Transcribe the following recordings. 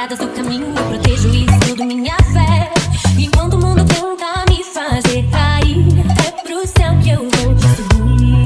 pegadas do caminho, eu protejo e estudo minha fé. Enquanto o mundo tenta me fazer cair, é pro céu que eu vou subir.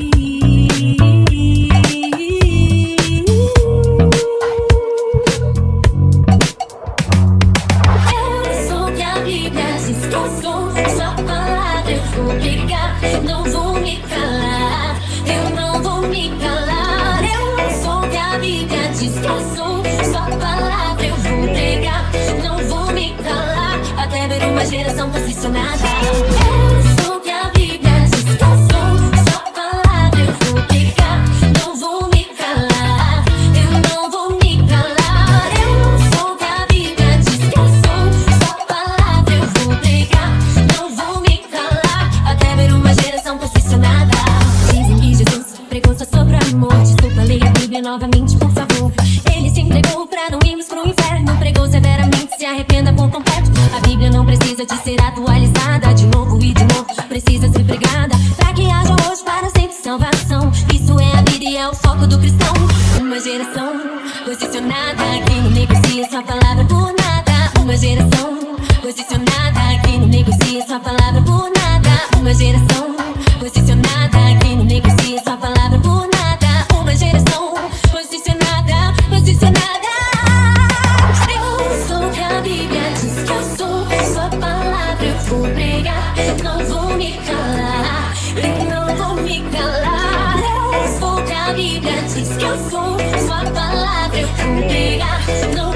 Eu sou o que a Bíblia diz que eu sou, sua palavra eu vou pegar, não vou me calar, eu não vou me calar. Eu sou o que a Bíblia diz que eu sou, sua palavra eu vou pegar, não vou me calar, até ver uma geração posicionada. Eu sou o que a Bíblia diz que eu sou, sua palavra eu vou pegar, não vou me calar, eu não vou me calar. Eu sou o que a Bíblia diz que eu sou, sua palavra eu vou pegar, não vou me calar, até ver uma geração posicionada. Dizem que Jesus pregou só sobre o amor. Desculpa, leia a Bíblia novamente, por favor. Ele se entregou pra não irmos pro inferno, pregou severamente, se arrependa por completo. A Bíblia não precisa de ser atualizada de novo e de novo, precisa ser pregada pra que haja hoje para sempre salvação. Isso é a vida e é o foco do cristão. Uma geração posicionada que não negocia sua palavra por nada. Uma geração posicionada que não negocia sua palavra por nada. Uma geração posicionada que não negocia sua palavra por nada. Uma geração posicionada, posicionada. Eu sou o que a Bíblia diz que eu sou, sua palavra eu vou pregar, não vou me calar, e não vou me calar. Eu sou o que a Bíblia diz que eu sou, sua palavra eu vou pregar, não